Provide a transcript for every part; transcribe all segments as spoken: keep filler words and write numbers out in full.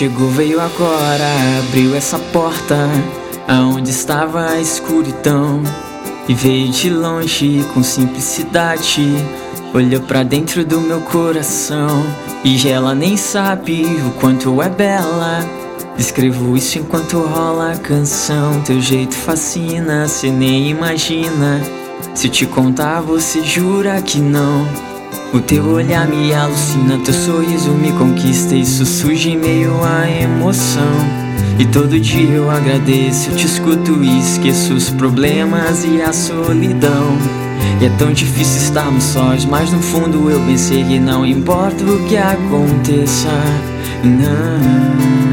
Chegou, veio agora, abriu essa porta aonde estava a escuridão, e veio de longe com simplicidade, olhou pra dentro do meu coração. E ela nem sabe o quanto é bela, escrevo isso enquanto rola a canção. Teu jeito fascina, cê nem imagina, se te contar você jura que não. O teu olhar me alucina, teu sorriso me conquista, isso surge em meio à emoção. E todo dia eu agradeço, eu te escuto e esqueço os problemas e a solidão. E é tão difícil estarmos sós, mas no fundo eu pensei que não importa o que aconteça, não.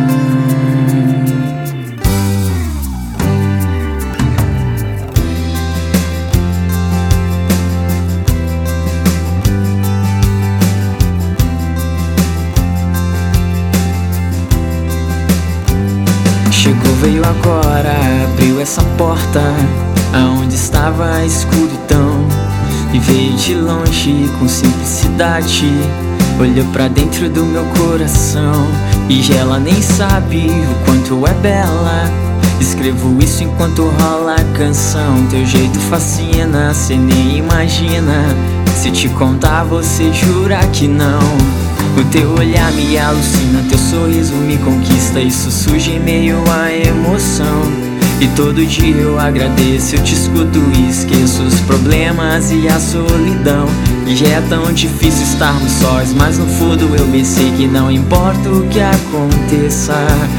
Chegou, veio agora, abriu essa porta aonde estava a escuridão, e veio de longe com simplicidade, olhou pra dentro do meu coração. E ela nem sabe o quanto é bela, escrevo isso enquanto rola a canção. Teu jeito fascina, cê nem imagina, se te contar você jura que não. O teu olhar me alucina, teu sorriso me conquista, isso surge em meio à emoção. E todo dia eu agradeço, eu te escuto e esqueço os problemas e a solidão. E é tão difícil estarmos sós, mas no fundo eu bem sei que não importa o que aconteça,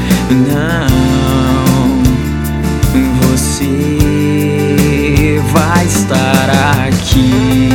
não. Você vai estar aqui.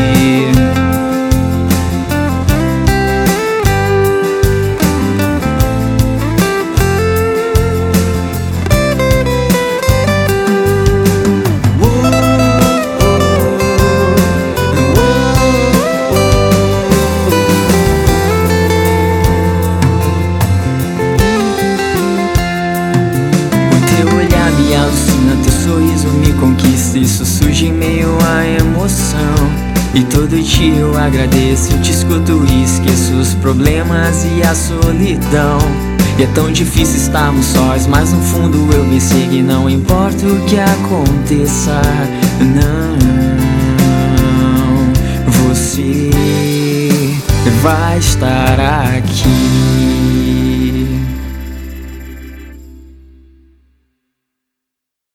Me alucina, teu sorriso me conquista, isso surge em meio à emoção. E todo dia eu agradeço, eu te escuto e esqueço os problemas e a solidão. E é tão difícil estarmos sós, mas no fundo eu bem sei que não importa o que aconteça, não. Você vai estar aqui.